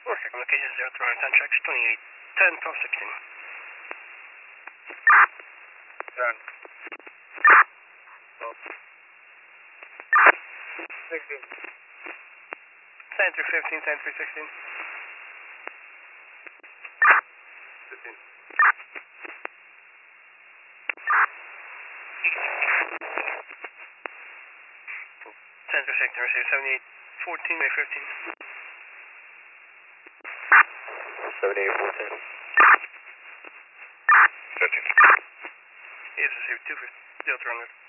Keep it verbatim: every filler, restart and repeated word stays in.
Perfect. Location zero three one ten tracks twenty-eight ten twelve sixteen. ten. twelve. sixteen. Sign through fifteen, sign through sixteen. fifteen. Sign through sixteen, receive seventy-eight fourteen, May fifteen. seventy-eight fourteen. fifteen. Yes, receive two fifty, zero three hundred.